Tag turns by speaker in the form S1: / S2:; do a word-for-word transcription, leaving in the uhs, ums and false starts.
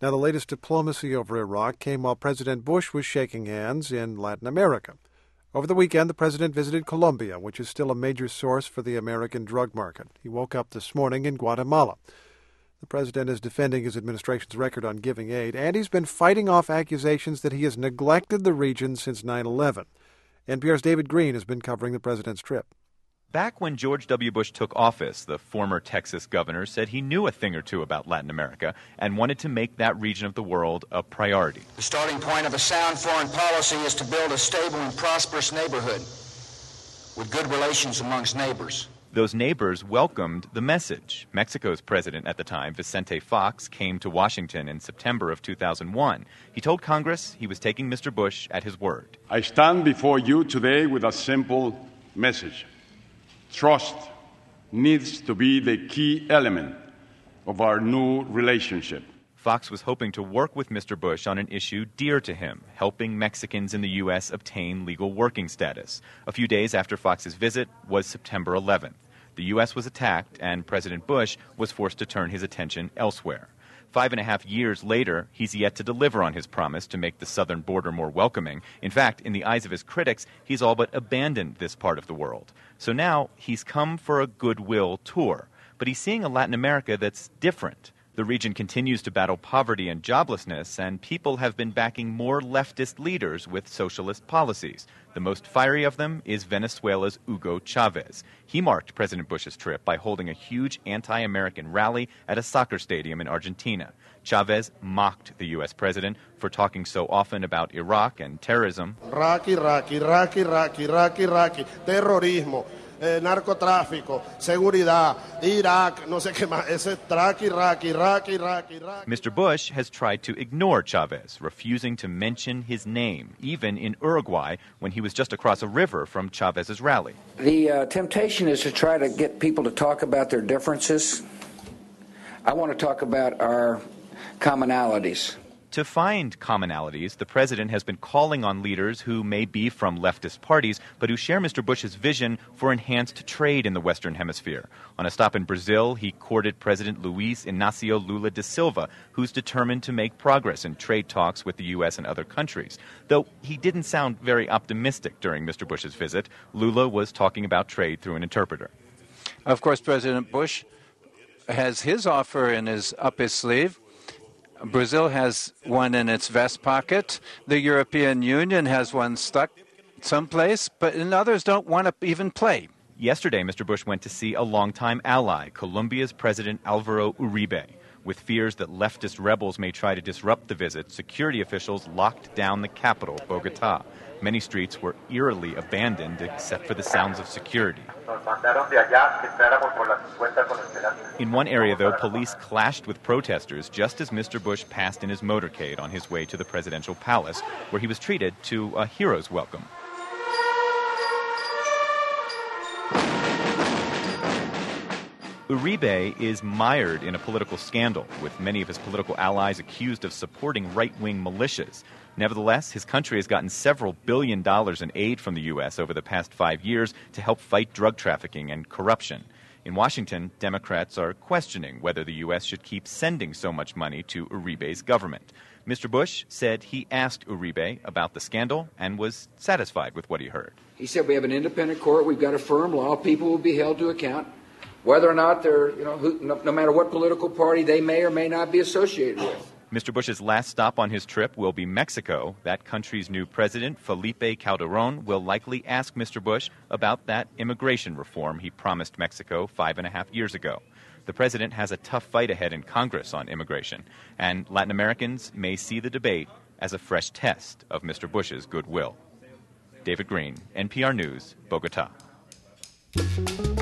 S1: Now, the latest diplomacy over Iraq came while President Bush was shaking hands in Latin America. Over the weekend, the president visited Colombia, which is still a major source for the American drug market. He woke up this morning in Guatemala. The president is defending his administration's record on giving aid, and he's been fighting off accusations that he has neglected the region since nine eleven. N P R's David Green has been covering the president's trip.
S2: Back when George W. Bush took office, the former Texas governor said he knew a thing or two about Latin America and wanted to make that region of the world a priority.
S3: The starting point of a sound foreign policy is to build a stable and prosperous neighborhood with good relations amongst neighbors.
S2: Those neighbors welcomed the message. Mexico's president at the time, Vicente Fox, came to Washington in September of two thousand one. He told Congress he was taking Mister Bush at his word.
S4: I stand before you today with a simple message. Trust needs to be the key element of our new relationship.
S2: Fox was hoping to work with Mister Bush on an issue dear to him, helping Mexicans in the U S obtain legal working status. A few days after Fox's visit was September eleventh. The U S was attacked, and President Bush was forced to turn his attention elsewhere. Five and a half years later, he's yet to deliver on his promise to make the southern border more welcoming. In fact, in the eyes of his critics, he's all but abandoned this part of the world. So now he's come for a goodwill tour. But he's seeing a Latin America that's different. The region continues to battle poverty and joblessness, and people have been backing more leftist leaders with socialist policies. The most fiery of them is Venezuela's Hugo Chavez. He marked President Bush's trip by holding a huge anti-American rally at a soccer stadium in Argentina. Chavez mocked the U S president for talking so often about Iraq and terrorism.
S5: Iraqi, Iraqi, Iraqi, Iraqi, Iraqi, Iraqi, terrorismo. Eh, narcotráfico, seguridad, Iraq, no sé qué más, ese Iraq, Iraq, Iraq, Iraq, Iraq.
S2: Mister Bush has tried to ignore Chavez, refusing to mention his name, even in Uruguay when he was just across a river from Chavez's rally.
S6: The uh, temptation is to try to get people to talk about their differences. I want to talk about our commonalities.
S2: To find commonalities, the president has been calling on leaders who may be from leftist parties, but who share Mister Bush's vision for enhanced trade in the Western Hemisphere. On a stop in Brazil, he courted President Luiz Inácio Lula da Silva, who's determined to make progress in trade talks with the U S and other countries. Though he didn't sound very optimistic during Mister Bush's visit, Lula was talking about trade through an interpreter.
S7: Of course, President Bush has his offer in his up his sleeve. Brazil has one in its vest pocket. The European Union has one stuck someplace, but and others don't want to even play.
S2: Yesterday, Mister Bush went to see a longtime ally, Colombia's President Álvaro Uribe. With fears that leftist rebels may try to disrupt the visit, security officials locked down the capital, Bogotá. Many streets were eerily abandoned except for the sounds of security. In one area, though, police clashed with protesters just as Mister Bush passed in his motorcade on his way to the presidential palace, where he was treated to a hero's welcome. Uribe is mired in a political scandal, with many of his political allies accused of supporting right-wing militias. Nevertheless, his country has gotten several billion dollars in aid from the U S over the past five years to help fight drug trafficking and corruption. In Washington, Democrats are questioning whether the U S should keep sending so much money to Uribe's government. Mister Bush said he asked Uribe about the scandal and was satisfied with what he heard.
S6: He said we have an independent court, we've got a firm law, people will be held to account, whether or not they're, you know, who, no, no matter what political party they may or may not be associated with.
S2: Mister Bush's last stop on his trip will be Mexico. That country's new president, Felipe Calderón, will likely ask Mister Bush about that immigration reform he promised Mexico five and a half years ago. The president has a tough fight ahead in Congress on immigration, and Latin Americans may see the debate as a fresh test of Mister Bush's goodwill. David Green, N P R News, Bogotá.